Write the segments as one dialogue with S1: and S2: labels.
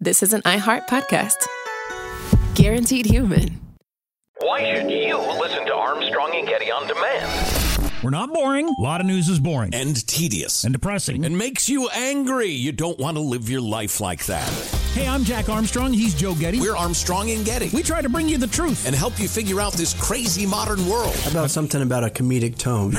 S1: this is an iHeart podcast. Guaranteed human.
S2: Why should you listen to Armstrong and Getty on demand?
S3: We're not boring. A lot of news is boring.
S4: And tedious.
S3: And depressing.
S4: And makes you angry. You don't want to live your life like that.
S3: Hey, I'm Jack Armstrong. He's Joe Getty.
S4: We're Armstrong and Getty.
S3: We try to bring you the truth.
S4: And help you figure out this crazy modern world.
S5: How about something about a comedic tone?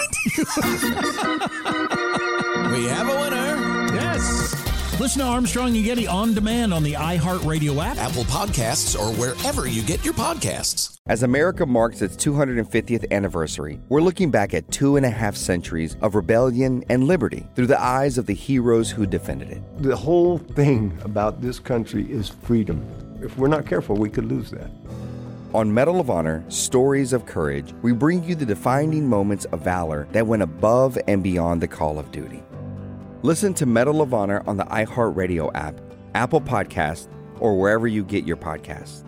S4: We have a winner.
S3: Yes. Listen to Armstrong and Getty on demand on the iHeartRadio app,
S4: Apple Podcasts, or wherever you get your podcasts.
S6: As America marks its 250th anniversary, we're looking back at 2.5 centuries of rebellion and liberty through the eyes of the heroes who defended it.
S7: The whole thing about this country is freedom. If we're not careful, we could lose that.
S6: On Medal of Honor, Stories of Courage, we bring you the defining moments of valor that went above and beyond the call of duty. Listen to Medal of Honor on the iHeartRadio app, Apple Podcasts, or wherever you get your podcasts.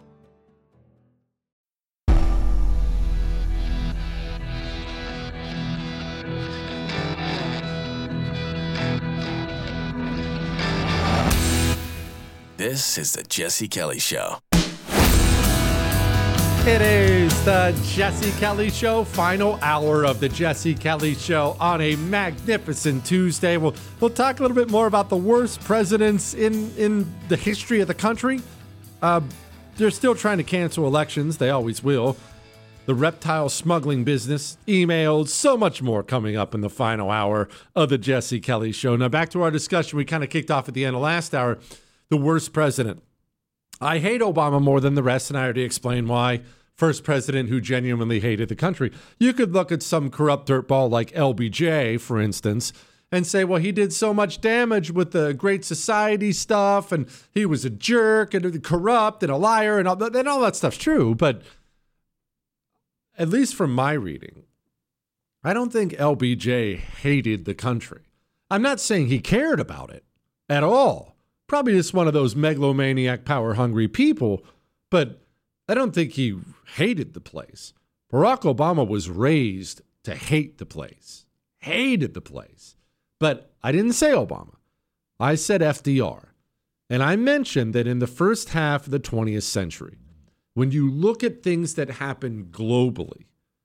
S4: This is the Jesse Kelly Show.
S8: It is the Jesse Kelly Show, final hour of the Jesse Kelly Show on a magnificent Tuesday. We'll talk a little bit more about the worst presidents in the history of the country. They're still trying to cancel elections. They always will. The reptile smuggling business, emails, so much more coming up in the final hour of the Jesse Kelly Show. Now, back to our discussion we kind of kicked off at the end of last hour, the worst president. I hate Obama more than the rest, and I already explained why. First president who genuinely hated the country. You could look at some corrupt dirtball like LBJ, for instance, and say, well, he did so much damage with the Great Society stuff, and he was a jerk and corrupt and a liar, and all that stuff's true. But at least from my reading, I don't think LBJ hated the country. I'm not saying he cared about it at all. Probably just one of those megalomaniac, power-hungry people, but I don't think he hated the place. Barack Obama was raised to hate the place. Hated the place. But I didn't say Obama. I said FDR. And I mentioned that in the first half of the 20th century, when you look at things that happen globally,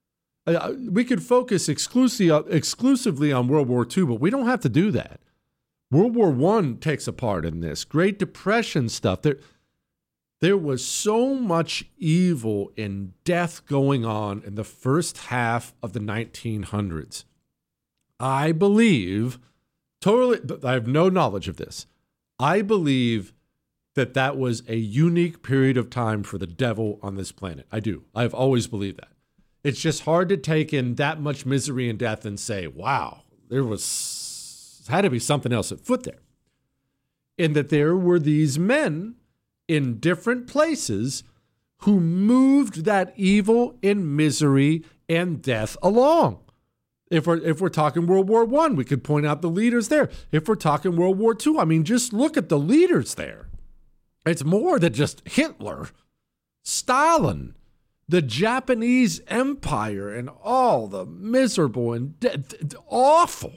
S8: we could focus exclusively on World War II, but we don't have to do that. World War I takes a part in this. Great Depression stuff. There was so much evil and death going on in the first half of the 1900s. I believe, but I have no knowledge of this. I believe that was a unique period of time for the devil on this planet. I do. I've always believed that. It's just hard to take in that much misery and death and say, wow, there had to be something else at foot there. And that there were these men in different places who moved that evil and misery and death along. If we're talking World War I, we could point out the leaders there. If we're talking World War II, I mean, just look at the leaders there. It's more than just Hitler, Stalin, the Japanese Empire, and all the miserable and awful.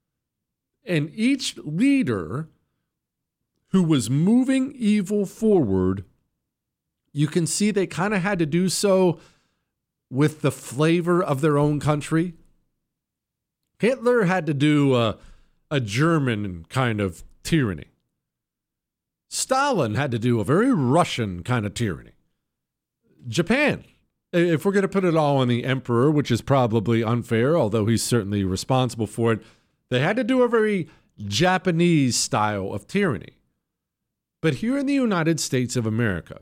S8: And each leader who was moving evil forward, you can see they kind of had to do so with the flavor of their own country. Hitler had to do a German kind of tyranny. Stalin had to do a very Russian kind of tyranny. Japan, if we're going to put it all on the emperor, which is probably unfair, although he's certainly responsible for it, they had to do a very Japanese style of tyranny. But here in the United States of America,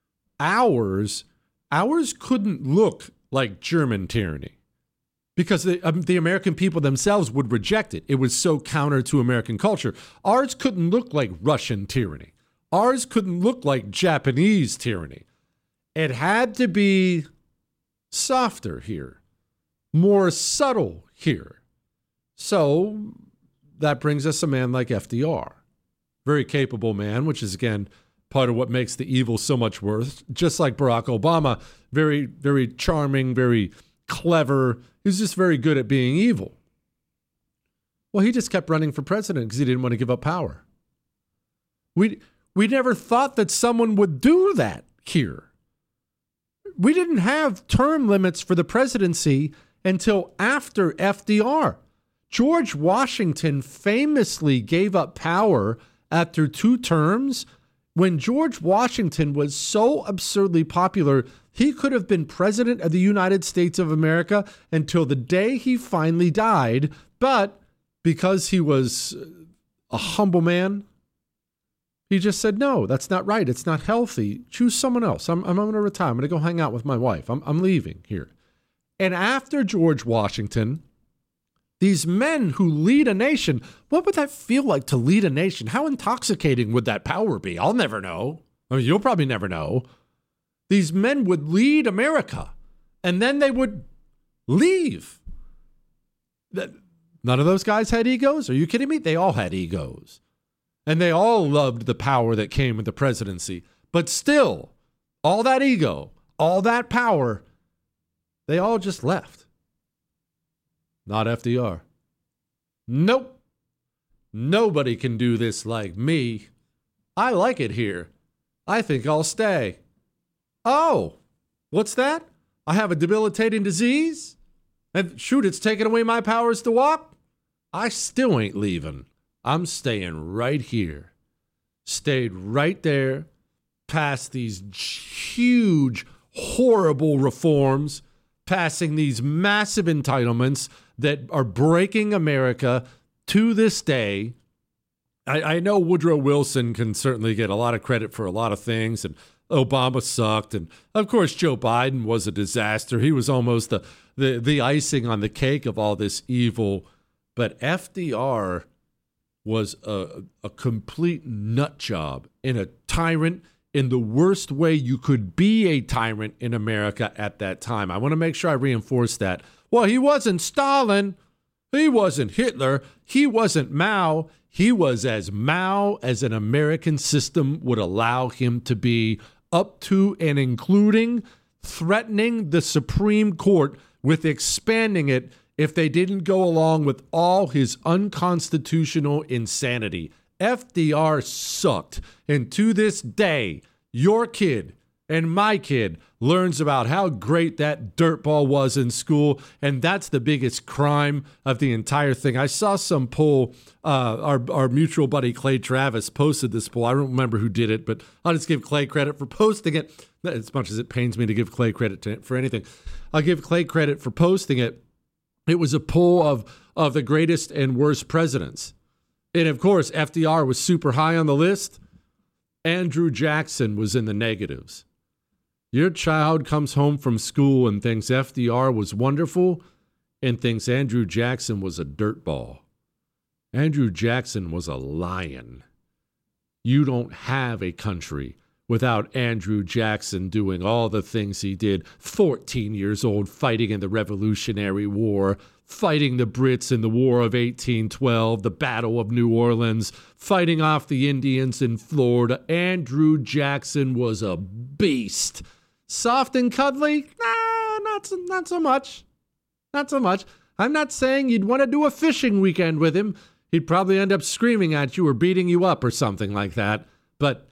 S8: ours couldn't look like German tyranny because the American people themselves would reject it. It was so counter to American culture. Ours couldn't look like Russian tyranny. Ours couldn't look like Japanese tyranny. It had to be softer here, more subtle here. So that brings us a man like FDR. Very capable man, which is, again, part of what makes the evil so much worse. Just like Barack Obama, very, very charming, very clever. He's just very good at being evil. Well, he just kept running for president because he didn't want to give up power. We We never thought that someone would do that here. We didn't have term limits for the presidency until after FDR. George Washington famously gave up power after 2 terms. When George Washington was so absurdly popular, he could have been president of the United States of America until the day he finally died. But because he was a humble man, he just said, no, that's not right. It's not healthy. Choose someone else. I'm going to retire. I'm going to go hang out with my wife. I'm leaving here. And after George Washington, these men who lead a nation, what would that feel like to lead a nation? How intoxicating would that power be? I'll never know. I mean, you'll probably never know. These men would lead America, and then they would leave. None of those guys had egos? Are you kidding me? They all had egos. And they all loved the power that came with the presidency. But still, all that ego, all that power, they all just left. Not FDR. Nope. Nobody can do this like me. I like it here. I think I'll stay. Oh, what's that? I have a debilitating disease? And shoot, it's taken away my powers to walk? I still ain't leaving. I'm staying right here. Stayed right there, past these huge, horrible reforms, passing these massive entitlements that are breaking America to this day. I know Woodrow Wilson can certainly get a lot of credit for a lot of things, and Obama sucked, and of course Joe Biden was a disaster. He was almost the icing on the cake of all this evil. But FDR was a complete nut job and a tyrant in the worst way you could be a tyrant in America at that time. I want to make sure I reinforce that. Well, he wasn't Stalin. He wasn't Hitler. He wasn't Mao. He was as Mao as an American system would allow him to be, up to and including threatening the Supreme Court with expanding it if they didn't go along with all his unconstitutional insanity. FDR sucked. And to this day, your kid and my kid learns about how great that dirtball was in school, and that's the biggest crime of the entire thing. I saw some poll, our mutual buddy Clay Travis posted this poll. I don't remember who did it, but I'll just give Clay credit for posting it. As much as it pains me to give Clay credit for anything, I'll give Clay credit for posting it. It was a poll of the greatest and worst presidents. And of course, FDR was super high on the list. Andrew Jackson was in the negatives. Your child comes home from school and thinks FDR was wonderful and thinks Andrew Jackson was a dirtball. Andrew Jackson was a lion. You don't have a country without Andrew Jackson doing all the things he did. 14 years old, fighting in the Revolutionary War, fighting the Brits in the War of 1812, the Battle of New Orleans, fighting off the Indians in Florida. Andrew Jackson was a beast. Soft and cuddly? Nah, not so much. Not so much. I'm not saying you'd want to do a fishing weekend with him. He'd probably end up screaming at you or beating you up or something like that. But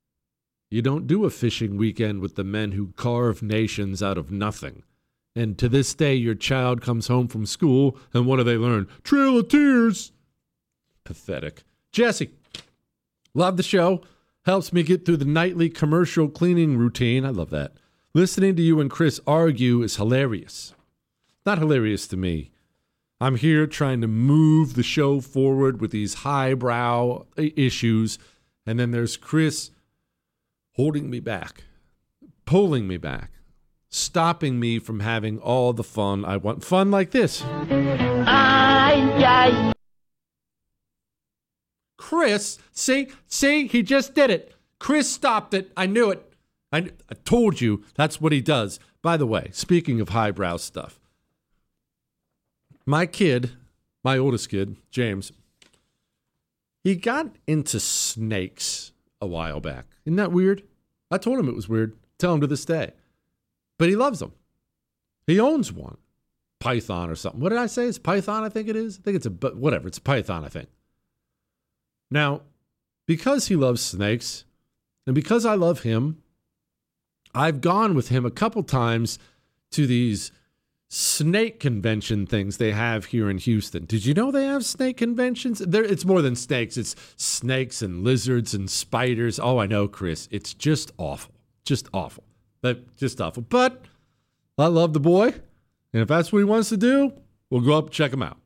S8: you don't do a fishing weekend with the men who carve nations out of nothing. And to this day, your child comes home from school, and what do they learn? Trail of Tears. Pathetic. Jesse, love the show. Helps me get through the nightly commercial cleaning routine. I love that. Listening to you and Chris argue is hilarious. Not hilarious to me. I'm here trying to move the show forward with these highbrow issues, and then there's Chris holding me back, pulling me back, stopping me from having all the fun I want. Fun like this. Chris, see, he just did it. Chris stopped it. I knew it. I told you that's what he does. By the way, speaking of highbrow stuff, my oldest kid, James, he got into snakes a while back. Isn't that weird? I told him it was weird. Tell him to this day. But he loves them. He owns one. Python or something. What did I say? It's python, I think it is. I think it's whatever. It's a python, I think. Now, because he loves snakes, And because I love him, I've gone with him a couple times to these snake convention things they have here in Houston. Did you know they have snake conventions? It's more than snakes. It's snakes and lizards and spiders. Oh, I know, Chris. It's just awful. Just awful. Just awful. But I love the boy. And if that's what he wants to do, we'll go up and check him out.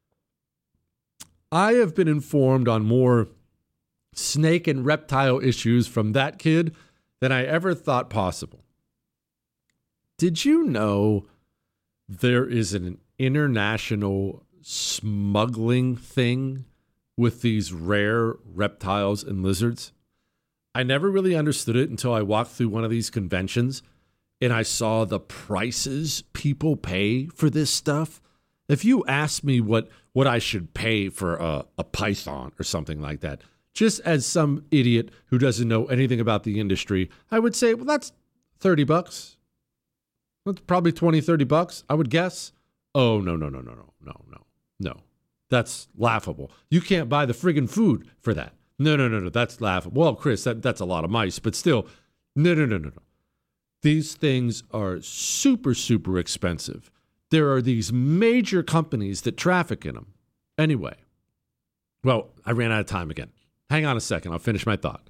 S8: I have been informed on more snake and reptile issues from that kid than I ever thought possible. Did you know there is an international smuggling thing with these rare reptiles and lizards? I never really understood it until I walked through one of these conventions and I saw the prices people pay for this stuff. If you asked me what I should pay for a python or something like that, just as some idiot who doesn't know anything about the industry, I would say, well, that's $30. That's probably $20-$30, I would guess. Oh, no. That's laughable. You can't buy the friggin' food for that. No. That's laughable. Well, Chris, that's a lot of mice, but still, no. These things are super, super expensive. There are these major companies that traffic in them. Anyway, well, I ran out of time again. Hang on a second. I'll finish my thought.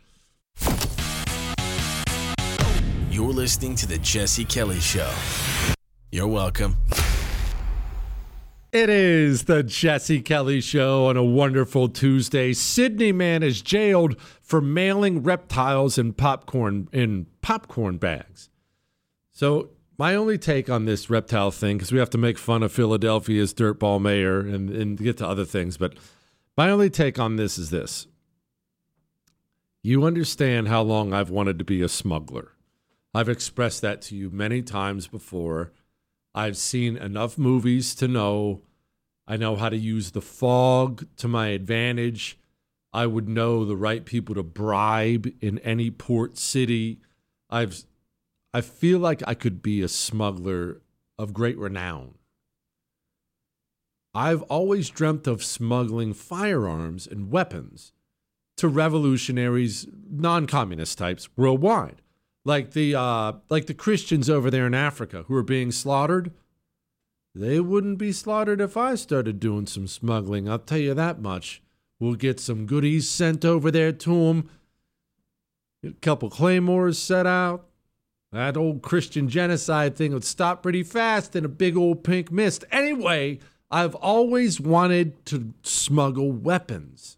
S9: You're listening to The Jesse Kelly Show. You're welcome.
S8: It is The Jesse Kelly Show on a wonderful Tuesday. Sydney man is jailed for mailing reptiles in popcorn bags. So my only take on this reptile thing, because we have to make fun of Philadelphia's dirtball mayor and get to other things, but my only take on this is this. You understand how long I've wanted to be a smuggler. I've expressed that to you many times before. I've seen enough movies to know. I know how to use the fog to my advantage. I would know the right people to bribe in any port city. I feel like I could be a smuggler of great renown. I've always dreamt of smuggling firearms and weapons to revolutionaries, non-communist types worldwide, like the Christians over there in Africa who are being slaughtered. They wouldn't be slaughtered if I started doing some smuggling. I'll tell you that much. We'll get some goodies sent over there to them. Get a couple claymores set out. That old Christian genocide thing would stop pretty fast in a big old pink mist. Anyway, I've always wanted to smuggle weapons.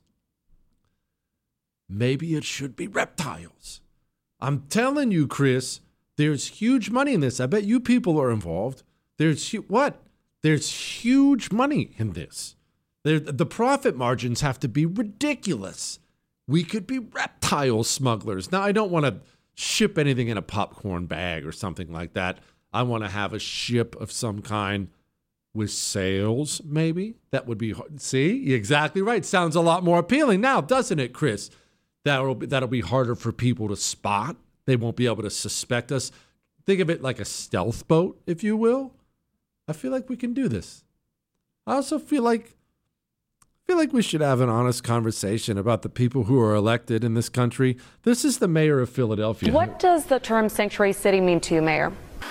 S8: Maybe it should be reptiles. I'm telling you, Chris, there's huge money in this. I bet you people are involved. There's huge money in this. The profit margins have to be ridiculous. We could be reptile smugglers. Now, I don't want to ship anything in a popcorn bag or something like that. I want to have a ship of some kind with sails, maybe. That would be hard. See, you're exactly right. Sounds a lot more appealing now, doesn't it, Chris? That'll be harder for people to spot. They won't be able to suspect us. Think of it like a stealth boat, if you will. I feel like we can do this. I also feel like we should have an honest conversation about the people who are elected in this country. This is the mayor of Philadelphia.
S10: What does the term sanctuary city mean to you, Mayor?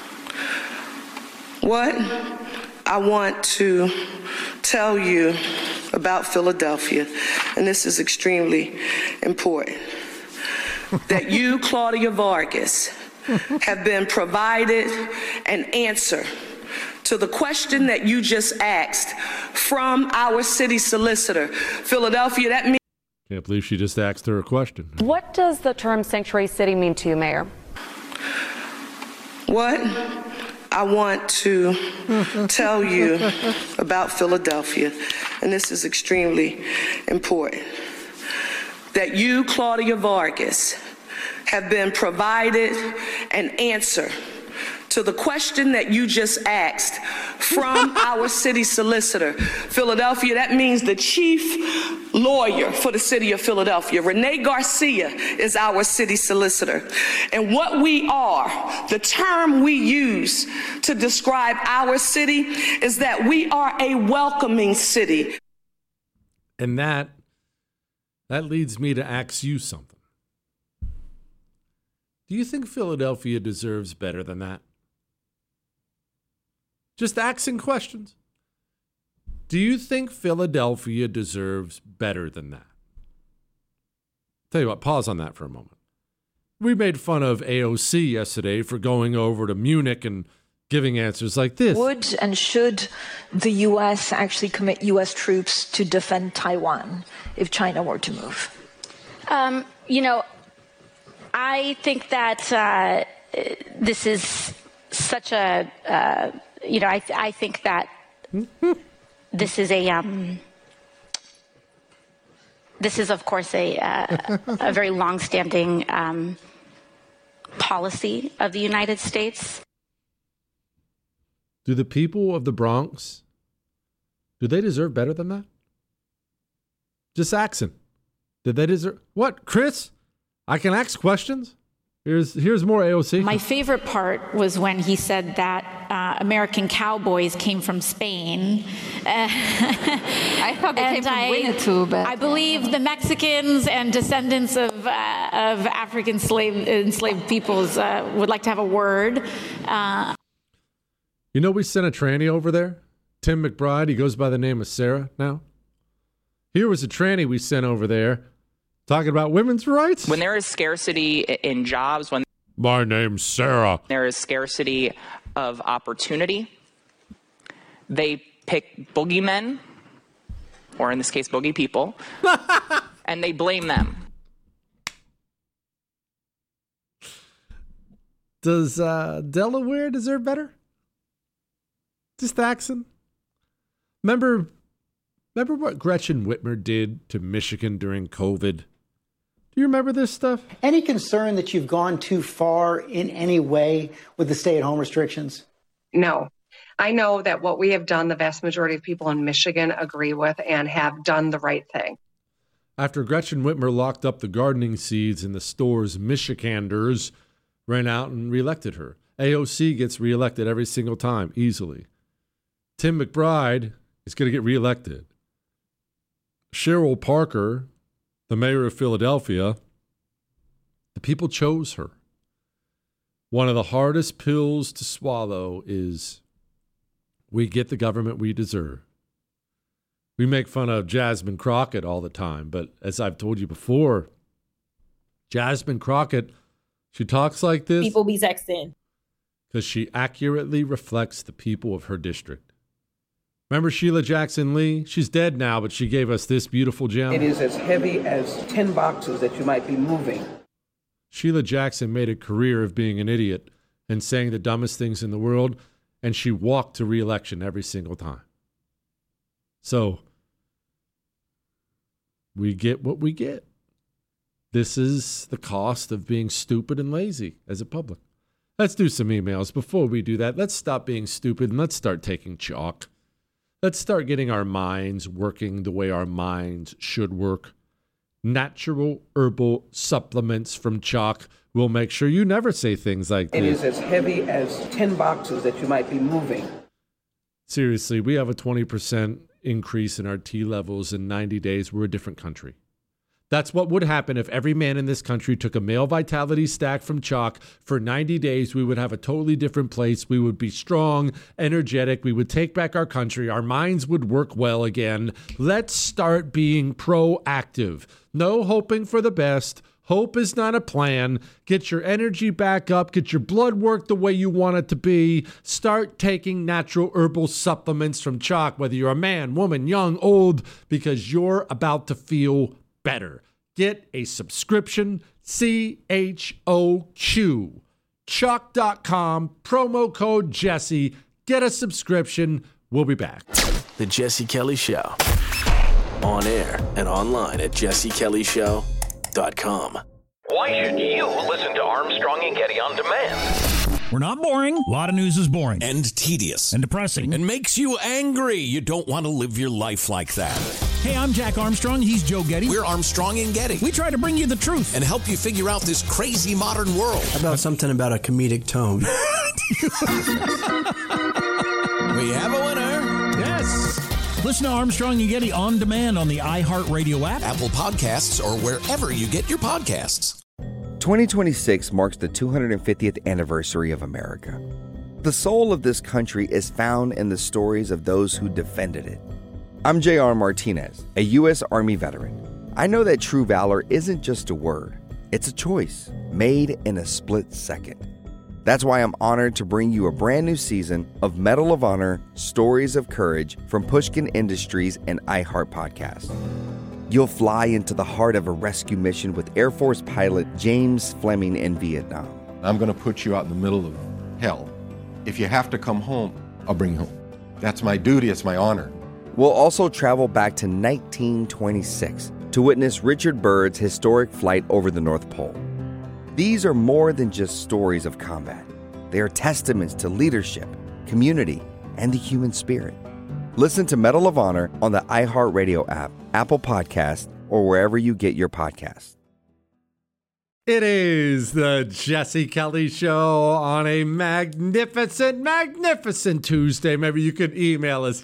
S11: What I want to tell you about Philadelphia, and this is extremely important, that you, Claudia Vargas, have been provided an answer to the question that you just asked from our city solicitor. Philadelphia, that means...
S8: Can't believe she just asked her a question.
S10: What does the term sanctuary city mean to you, Mayor?
S11: What I want to tell you about Philadelphia, and this is extremely important, that you, Claudia Vargas, have been provided an answer to the question that you just asked from our city solicitor. Philadelphia, that means the chief lawyer for the city of Philadelphia. Renee Garcia is our city solicitor. And what we are, the term we use to describe our city, is that we are a welcoming city.
S8: And that leads me to ask you something. Do you think Philadelphia deserves better than that? Just asking questions. Do you think Philadelphia deserves better than that? Tell you what, pause on that for a moment. We made fun of AOC yesterday for going over to Munich and giving answers like this.
S12: Would and should the U.S. actually commit U.S. troops to defend Taiwan if China were to move?
S13: I think that this is such a, I think that this is this is, of course, a very longstanding policy of the United States.
S8: Do the people of the Bronx, do they deserve better than that? Just asking. Did they deserve... What, Chris? I can ask questions? Here's more AOC.
S14: My favorite part was when he said that American cowboys came from Spain.
S15: I thought they came from Winnetou, but
S14: I believe the Mexicans and descendants of African enslaved peoples would like to have a word.
S8: We sent a tranny over there, Tim McBride. He goes by the name of Sarah now. Here was a tranny we sent over there talking about women's rights.
S16: When there is scarcity in jobs, when
S8: my name's Sarah,
S16: there is scarcity of opportunity, they pick boogeymen, or in this case, boogie people, and they blame them.
S8: Does Delaware deserve better? Just asking. Remember what Gretchen Whitmer did to Michigan during COVID? Do you remember this stuff?
S17: Any concern that you've gone too far in any way with the stay-at-home restrictions?
S18: No. I know that what we have done, the vast majority of people in Michigan agree with and have done the right thing.
S8: After Gretchen Whitmer locked up the gardening seeds in the stores, Michiganders ran out and reelected her. AOC gets reelected every single time, easily. Tim McBride is going to get reelected. Cheryl Parker, the mayor of Philadelphia, the people chose her. One of the hardest pills to swallow is we get the government we deserve. We make fun of Jasmine Crockett all the time, but as I've told you before, Jasmine Crockett, she talks like this.
S19: People be sexting.
S8: Because she accurately reflects the people of her district. Remember Sheila Jackson Lee? She's dead now, but she gave us this beautiful gem.
S20: It is as heavy as 10 boxes that you might be moving.
S8: Sheila Jackson made a career of being an idiot and saying the dumbest things in the world, and she walked to re-election every single time. So, we get what we get. This is the cost of being stupid and lazy as a public. Let's do some emails. Before we do that, let's stop being stupid and let's start taking chalk. Let's start getting our minds working the way our minds should work. Natural herbal supplements from Chalk will make sure you never say things like this.
S20: It is as heavy as 10 boxes that you might be moving.
S8: Seriously, we have a 20% increase in our T levels in 90 days. We're a different country. That's what would happen if every man in this country took a male vitality stack from Chalk. For 90 days, we would have a totally different place. We would be strong, energetic. We would take back our country. Our minds would work well again. Let's start being proactive. No hoping for the best. Hope is not a plan. Get your energy back up. Get your blood work the way you want it to be. Start taking natural herbal supplements from Chalk, whether you're a man, woman, young, old, because you're about to feel better. Get a subscription, CHOQ, Chalk.com, promo code Jesse. Get a subscription. We'll be back.
S9: The Jesse Kelly Show. On air and online at jessekellyshow.com.
S2: Why should you listen to Armstrong and Getty on demand?
S3: We're not boring. A lot of news is boring.
S4: And tedious.
S3: And depressing.
S4: And makes you angry. You don't want to live your life like that.
S3: Hey, I'm Jack Armstrong. He's Joe Getty.
S4: We're Armstrong and Getty.
S3: We try to bring you the truth.
S4: And help you figure out this crazy modern world.
S5: How about something about a comedic tone?
S4: We have a winner.
S3: Yes. Listen to Armstrong and Getty on demand on the iHeartRadio app,
S4: Apple Podcasts, or wherever you get your podcasts.
S6: 2026 marks the 250th anniversary of America. The soul of this country is found in the stories of those who defended it. I'm J.R. Martinez, a U.S. Army veteran. I know that true valor isn't just a word, it's a choice made in a split second. That's why I'm honored to bring you a brand new season of Medal of Honor Stories of Courage from Pushkin Industries and iHeart Podcast. You'll fly into the heart of a rescue mission with Air Force pilot James Fleming in Vietnam.
S19: I'm going to put you out in the middle of hell. If you have to come home, I'll bring you home. That's my duty, it's my honor.
S6: We'll also travel back to 1926 to witness Richard Byrd's historic flight over the North Pole. These are more than just stories of combat. They are testaments to leadership, community, and the human spirit. Listen to Medal of Honor on the iHeartRadio app, Apple Podcast, or wherever you get your podcasts.
S8: It is the Jesse Kelly Show on a magnificent Tuesday. Maybe you could email us,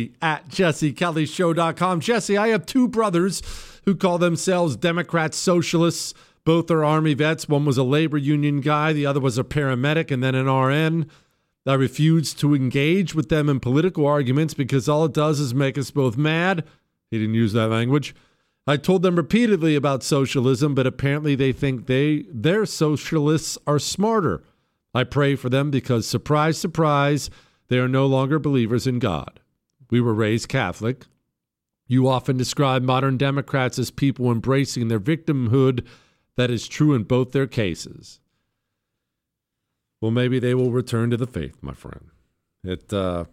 S8: jesse@jessekellyshow.com. Jesse, I have two brothers who call themselves Democrat Socialists. Both are Army vets. One was a labor union guy. The other was a paramedic and then an RN. I refused to engage with them in political arguments because all it does is make us both mad. He didn't use that language. I told them repeatedly about socialism, but apparently they think their socialists are smarter. I pray for them because, surprise, surprise, they are no longer believers in God. We were raised Catholic. You often describe modern Democrats as people embracing their victimhood. That is true in both their cases. Well, maybe they will return to the faith, my friend. It's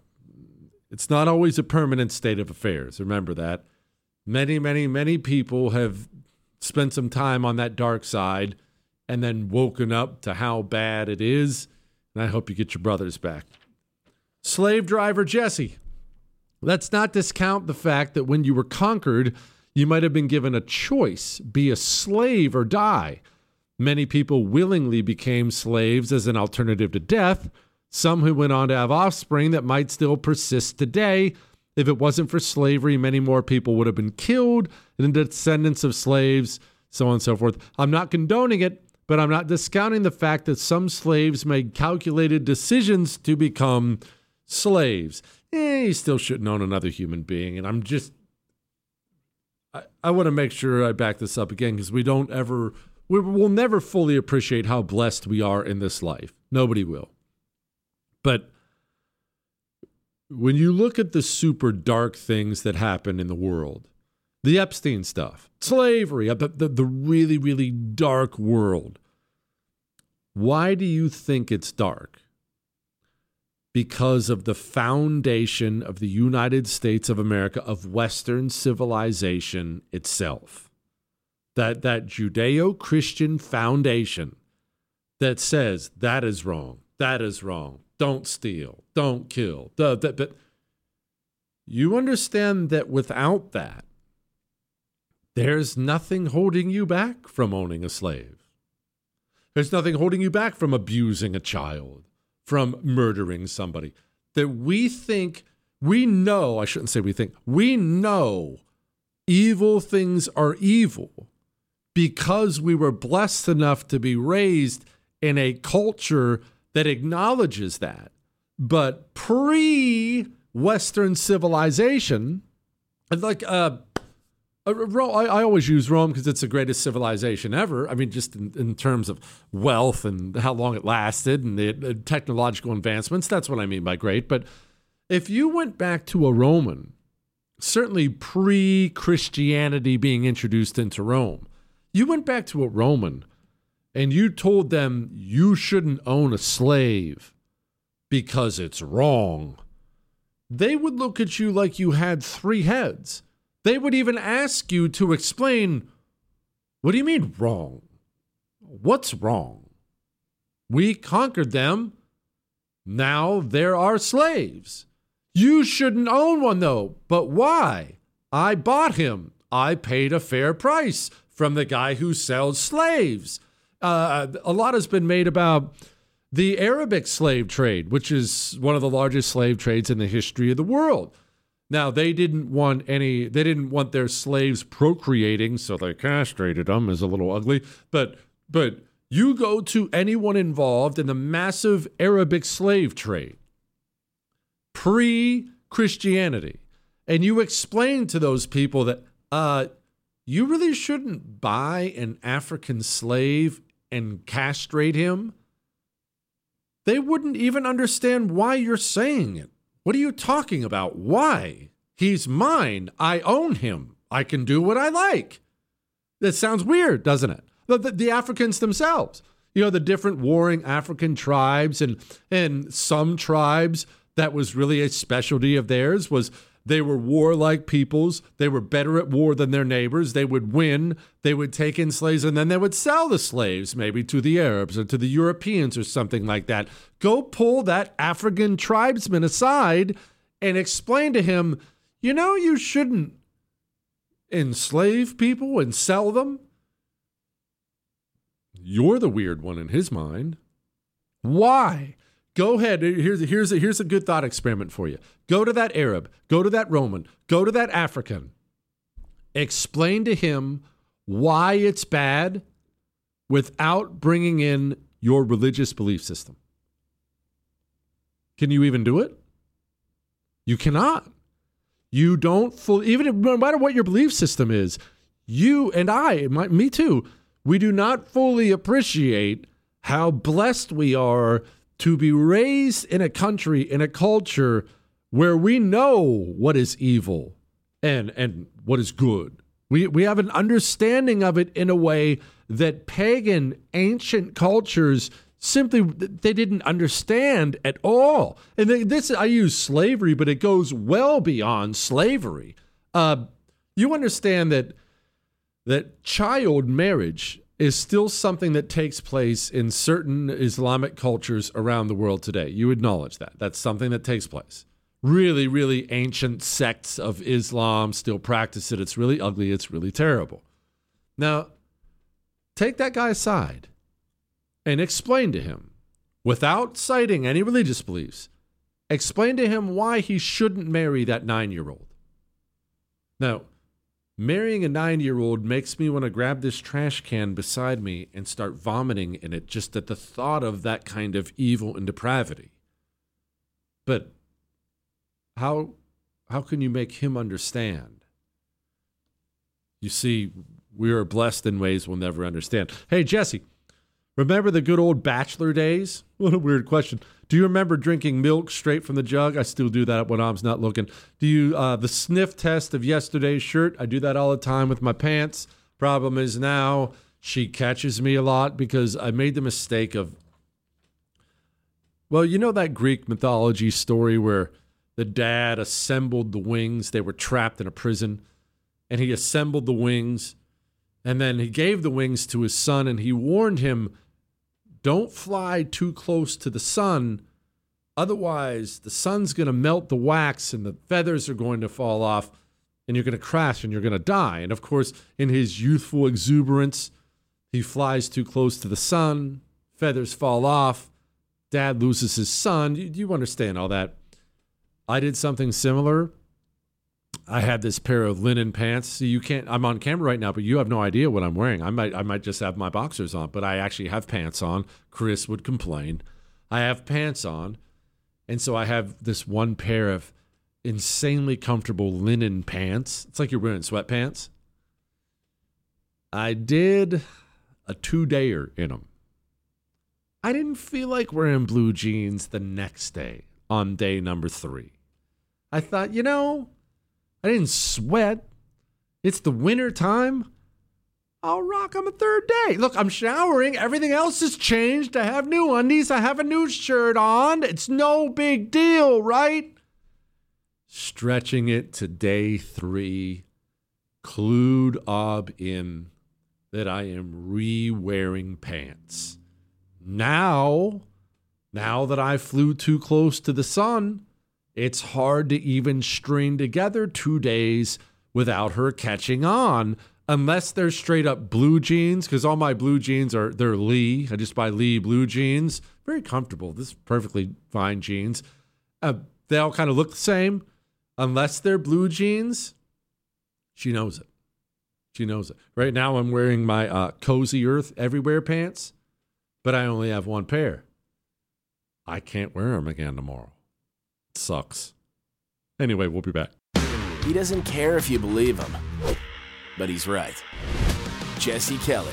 S8: not always a permanent state of affairs. Remember that. Many people have spent some time on that dark side and then woken up to how bad it is. And I hope you get your brothers back. Slave driver Jesse. Let's not discount the fact that when you were conquered, you might have been given a choice, be a slave or die. Many people willingly became slaves as an alternative to death, some who went on to have offspring that might still persist today. If it wasn't for slavery, many more people would have been killed, and the descendants of slaves, so on and so forth. I'm not condoning it, but I'm not discounting the fact that some slaves made calculated decisions to become slaves. You still shouldn't own another human being, and I want to make sure I back this up again because we'll never fully appreciate how blessed we are in this life. Nobody will. But when you look at the super dark things that happen in the world, the Epstein stuff, slavery, the really, really dark world, why do you think it's dark? Because of the foundation of the United States of America, of Western civilization itself. That Judeo-Christian foundation that says that is wrong, don't steal, don't kill. But you understand that without that, there's nothing holding you back from owning a slave. There's nothing holding you back from abusing a child, from murdering somebody. That we know evil things are evil because we were blessed enough to be raised in a culture that acknowledges that. But pre-Western civilization, like I always use Rome because it's the greatest civilization ever. I mean, just in terms of wealth and how long it lasted and the technological advancements. That's what I mean by great. But if you went back to a Roman, certainly pre-Christianity being introduced into Rome, you went back to a Roman and you told them you shouldn't own a slave because it's wrong, they would look at you like you had three heads. They would even ask you to explain, what do you mean wrong? What's wrong? We conquered them. Now they're our slaves. You shouldn't own one though. But why? I bought him. I paid a fair price from the guy who sells slaves. A lot has been made about the Arabic slave trade, which is one of the largest slave trades in the history of the world. Now, they didn't want their slaves procreating, so they castrated them, is a little ugly. But You go to anyone involved in the massive Arabic slave trade, pre-Christianity, and you explain to those people that you really shouldn't buy an African slave and castrate him, they wouldn't even understand why you're saying it. What are you talking about? Why? He's mine. I own him. I can do what I like. That sounds weird, doesn't it? The Africans themselves, the different warring African tribes and some tribes that was really a specialty of theirs was they were warlike peoples. They were better at war than their neighbors. They would win. They would take in slaves, and then they would sell the slaves maybe to the Arabs or to the Europeans or something like that. Go pull that African tribesman aside and explain to him, you shouldn't enslave people and sell them. You're the weird one in his mind. Why? Go ahead. Here's a good thought experiment for you. Go to that Arab. Go to that Roman. Go to that African. Explain to him why it's bad without bringing in your religious belief system. Can you even do it? You cannot. You don't fully, even no matter what your belief system is, you and me too, we do not fully appreciate how blessed we are to be raised in a country, in a culture where we know what is evil and what is good. We have an understanding of it in a way that pagan ancient cultures simply, they didn't understand at all. And I use slavery, but it goes well beyond slavery. You understand that child marriage is still something that takes place in certain Islamic cultures around the world today. You acknowledge that. That's something that takes place. Really, really ancient sects of Islam still practice it. It's really ugly. It's really terrible. Now, take that guy aside and explain to him, without citing any religious beliefs, explain to him why he shouldn't marry that 9-year-old. Now, marrying a 9-year-old makes me want to grab this trash can beside me and start vomiting in it just at the thought of that kind of evil and depravity. But how can you make him understand? You see, we are blessed in ways we'll never understand. Hey, Jesse, remember the good old bachelor days? What a weird question. Do you remember drinking milk straight from the jug? I still do that when mom's not looking. Do you, the sniff test of yesterday's shirt? I do that all the time with my pants. Problem is now she catches me a lot because I made the mistake of, that Greek mythology story where the dad assembled the wings. They were trapped in a prison, and he assembled the wings, and then he gave the wings to his son, and he warned him, don't fly too close to the sun. Otherwise, the sun's going to melt the wax and the feathers are going to fall off and you're going to crash and you're going to die. And of course, in his youthful exuberance, he flies too close to the sun. Feathers fall off. Dad loses his son. You understand all that. I did something similar. I had this pair of linen pants. See, you can't, I'm on camera right now, but you have no idea what I'm wearing. I might just have my boxers on, but I actually have pants on. Chris would complain. I have pants on. And so I have this one pair of insanely comfortable linen pants. It's like you're wearing sweatpants. I did a 2-dayer in them. I didn't feel like wearing blue jeans the next day on day number 3. I thought, I didn't sweat. It's the winter time. I'll rock them a 3rd day. Look, I'm showering. Everything else has changed. I have new undies. I have a new shirt on. It's no big deal, right? Stretching it to day 3, clued Ob in that I am re-wearing pants. Now that I flew too close to the sun, it's hard to even string together 2 days without her catching on, unless they're straight up blue jeans, because all my blue jeans they're Lee. I just buy Lee blue jeans. Very comfortable. This is perfectly fine jeans. They all kind of look the same. Unless they're blue jeans, she knows it. She knows it. Right now I'm wearing my Cozy Earth Everywhere pants. but I only have one pair. I can't wear them again tomorrow. It sucks. Anyway, we'll be back.
S9: He doesn't care if you believe him, but he's right. Jesse Kelly.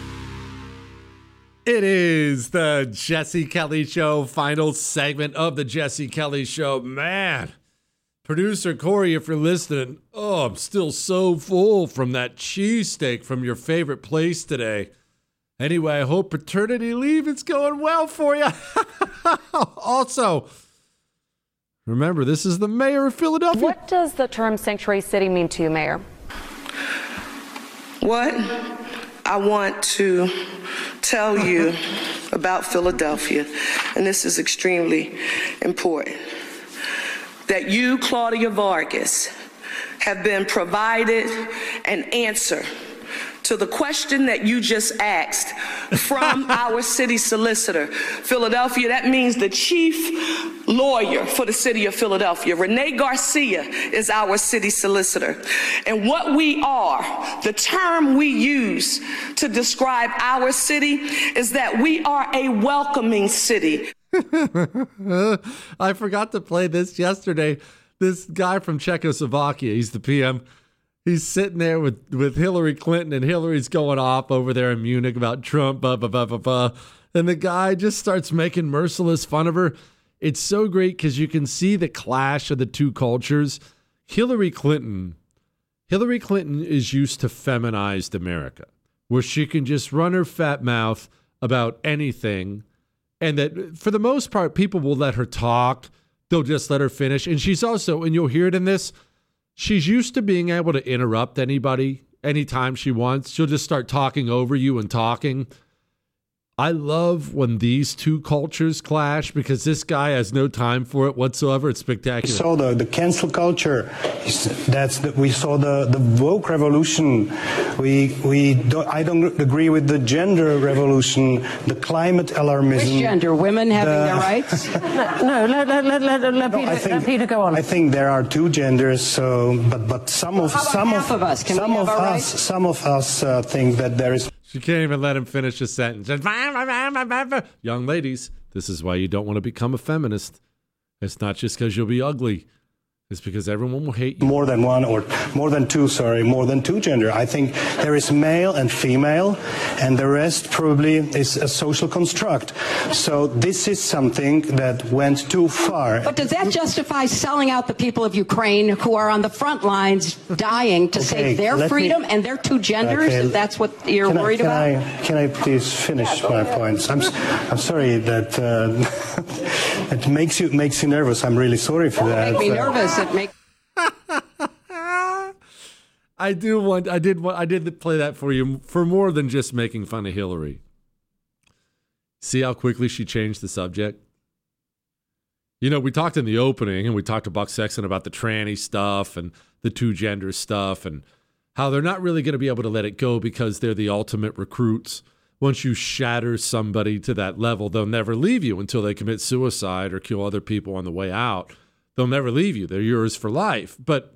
S8: It is the Jesse Kelly Show, final segment of the Jesse Kelly Show. Man, producer Corey, if you're listening, I'm still so full from that cheesesteak from your favorite place today. Anyway, I hope paternity leave is going well for you. Also, remember, this is the mayor of Philadelphia.
S10: What does the term sanctuary city mean to you, Mayor?
S11: What I want to tell you about Philadelphia, and this is extremely important, that you, Claudia Vargas, have been provided an answer to the question that you just asked from our city solicitor. Philadelphia, that means the chief lawyer for the city of Philadelphia. Renee Garcia is our city solicitor. And what we are, the term we use to describe our city is that we are a welcoming city.
S8: I forgot to play this yesterday. This guy from Czechoslovakia, he's the PM. He's sitting there with Hillary Clinton, and Hillary's going off over there in Munich about Trump, blah, blah, blah, blah, blah. And the guy just starts making merciless fun of her. It's so great because you can see the clash of the two cultures. Hillary Clinton is used to feminized America, where she can just run her fat mouth about anything, and that for the most part, people will let her talk. They'll just let her finish. And she's also, and you'll hear it in this, she's used to being able to interrupt anybody anytime she wants. She'll just start talking over you and talking. I love when these two cultures clash because this guy has no time for it whatsoever. It's spectacular.
S21: We saw the cancel culture. We saw the woke revolution. I don't agree with the gender revolution, the climate alarmism.
S22: Which gender? Women having their rights? No, let Peter go on.
S21: I think there are two genders. So, but some of us think that there is.
S8: She can't even let him finish a sentence. Young ladies, this is why you don't want to become a feminist. It's not just because you'll be ugly. It's because everyone will hate you.
S21: More than two gender. I think there is male and female, and the rest probably is a social construct. So this is something that went too far.
S22: But does that justify selling out the people of Ukraine who are on the front lines dying to save their freedom and their two genders? If that's what you're worried about?
S21: Can I please finish my points? I'm sorry that it makes you nervous. I'm really sorry for that.
S22: Make me nervous.
S8: I did play that for you for more than just making fun of Hillary. See how quickly she changed the subject? You know, we talked in the opening and we talked to Buck Sexton about the tranny stuff and the two gender stuff and how they're not really going to be able to let it go because they're the ultimate recruits. Once you shatter somebody to that level, they'll never leave you until they commit suicide or kill other people on the way out. They'll never leave you. They're yours for life. But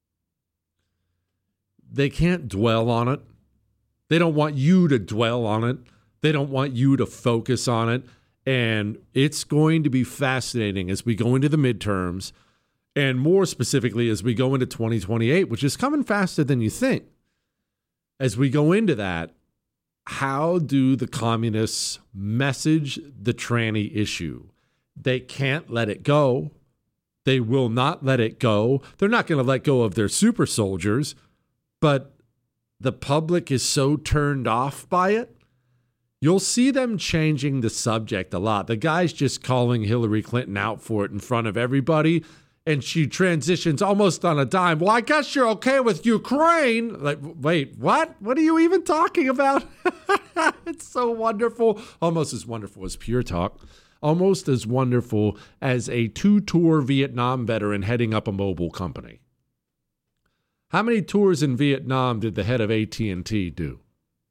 S8: they can't dwell on it. They don't want you to dwell on it. They don't want you to focus on it. And it's going to be fascinating as we go into the midterms, and more specifically as we go into 2028, which is coming faster than you think. As we go into that, how do the communists message the tranny issue? They can't let it go. They will not let it go. They're not going to let go of their super soldiers, but the public is so turned off by it. You'll see them changing the subject a lot. The guy's just calling Hillary Clinton out for it in front of everybody, and she transitions almost on a dime. Well, I guess you're okay with Ukraine. Like, wait, what? What are you even talking about? It's so wonderful. Almost as wonderful as Pure Talk. Almost as wonderful as a 2-tour Vietnam veteran heading up a mobile company. How many tours in Vietnam did the head of AT&T do?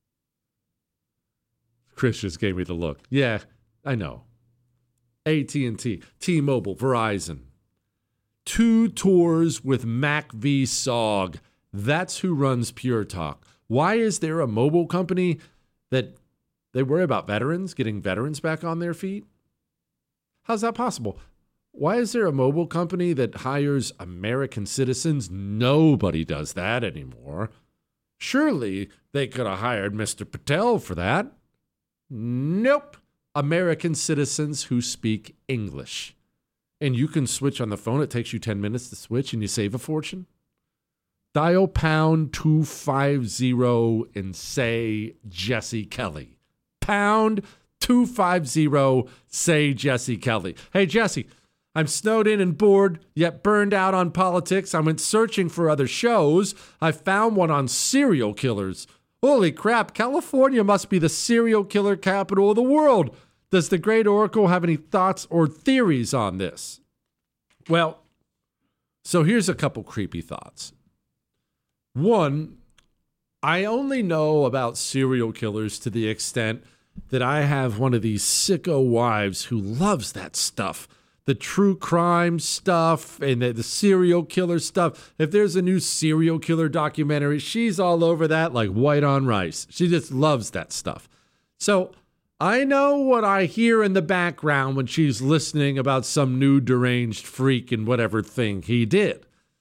S8: Chris just gave me the look. Yeah, I know. AT&T, T-Mobile, Verizon. 2 tours with Mac V. Sog. That's who runs Pure Talk. Why is there a mobile company that They worry about veterans, getting veterans back on their feet. How's that possible? Why is there a mobile company that hires American citizens? Nobody does that anymore. Surely they could have hired Mr. Patel for that. Nope. American citizens who speak English. And you can switch on the phone. It takes you 10 minutes to switch and you save a fortune. Dial pound 250 and say Jesse Kelly. Pound 250, say Jesse Kelly. Hey, Jesse, I'm snowed in and bored, yet burned out on politics. I went searching for other shows. I found one on serial killers. Holy crap, California must be the serial killer capital of the world. Does the great Oracle have any thoughts or theories on this? Well, so here's a couple creepy thoughts. One, I only know about serial killers to the extent that I have one of these sicko wives who loves that stuff. The true crime stuff and the serial killer stuff. If there's a new serial killer documentary, she's all over that like white on rice. She just loves that stuff. So I know what I hear in the background when she's listening about some new deranged freak and whatever thing he did.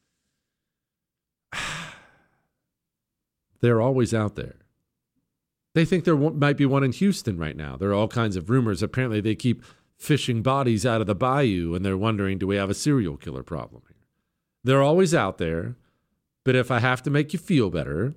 S8: They're always out there. They think there might be one in Houston right now. There are all kinds of rumors. Apparently they keep fishing bodies out of the bayou, and they're wondering, do we have a serial killer problem here? They're always out there, but if I have to make you feel better,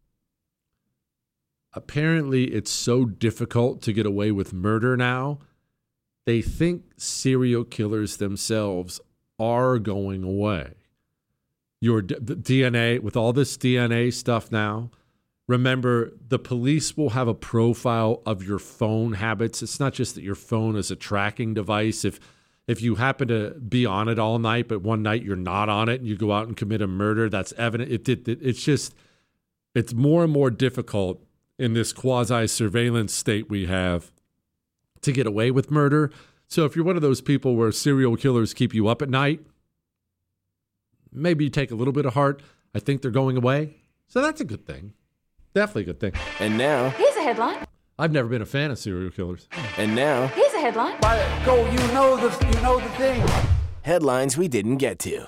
S8: apparently it's so difficult to get away with murder now, they think serial killers themselves are going away. Your DNA, with all this DNA stuff now, remember, the police will have a profile of your phone habits. It's not just that your phone is a tracking device. If you happen to be on it all night, but one night you're not on it and you go out and commit a murder, that's evident. It's more and more difficult in this quasi-surveillance state we have to get away with murder. So if you're one of those people where serial killers keep you up at night, maybe you take a little bit of heart. I think they're going away. So that's a good thing. Definitely a good thing.
S9: And now,
S14: Here's a headline.
S8: I've never been a fan of serial killers.
S9: And now,
S14: Here's a headline.
S20: Go, you know the thing.
S9: headlines we didn't get to.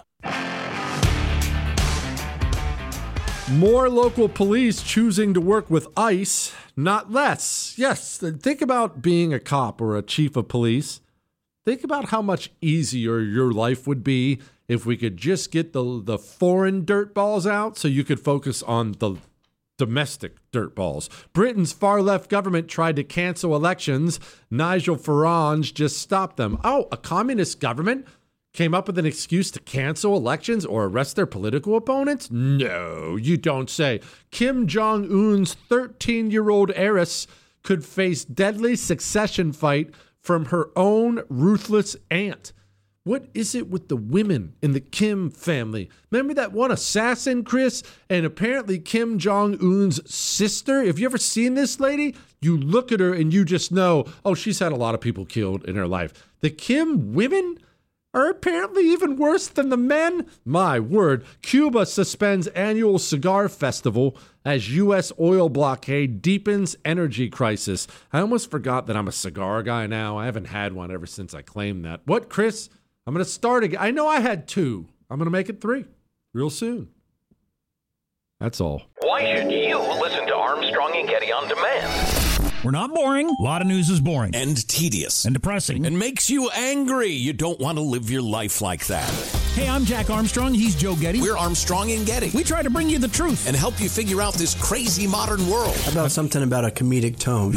S8: More local police choosing to work with ICE, not less. Yes, think about being a cop or a chief of police. Think about how much easier your life would be if we could just get the foreign dirt balls out so you could focus on the domestic dirt balls. Britain's far-left government tried to cancel elections. Nigel Farage just stopped them. Oh, a communist government came up with an excuse to cancel elections or arrest their political opponents? No, you don't say. Kim Jong-un's 13-year-old heiress could face deadly succession fight from her own ruthless aunt. What is it with the women in the Kim family? Remember that one assassin, Chris? And apparently Kim Jong-un's sister? Have you ever seen this lady? You look at her and you just know, oh, she's had a lot of people killed in her life. The Kim women are apparently even worse than the men? My word. Cuba suspends annual cigar festival as U.S. oil blockade deepens energy crisis. I almost forgot that I'm a cigar guy now. I haven't had one ever since I claimed that. What, Chris? I'm going to start again. I know I had 2. I'm going to make it 3 real soon. That's all.
S2: Why should you listen to Armstrong and Getty on demand?
S3: We're not boring. A lot of news is boring.
S4: And tedious.
S3: And depressing.
S4: And makes you angry. You don't want to live your life like that.
S3: Hey, I'm Jack Armstrong. He's Joe Getty.
S4: We're Armstrong and Getty.
S3: We try to bring you the truth.
S4: And help you figure out this crazy modern world.
S5: How about something about a comedic tone?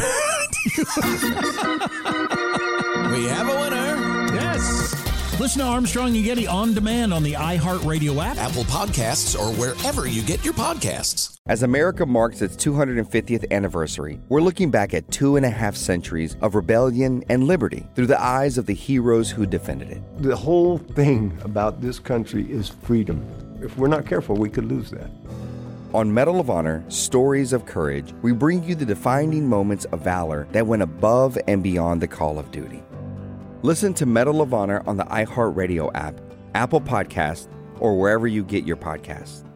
S4: We have a winner.
S3: Yes. Listen to Armstrong and Getty on demand on the iHeartRadio app,
S4: Apple Podcasts, or wherever you get your podcasts.
S6: As America marks its 250th anniversary, we're looking back at 2.5 centuries of rebellion and liberty through the eyes of the heroes who defended it.
S1: The whole thing about this country is freedom. If we're not careful, we could lose that.
S6: On Medal of Honor, Stories of Courage, we bring you the defining moments of valor that went above and beyond the call of duty. Listen to Medal of Honor on the iHeartRadio app, Apple Podcasts, or wherever you get your podcasts.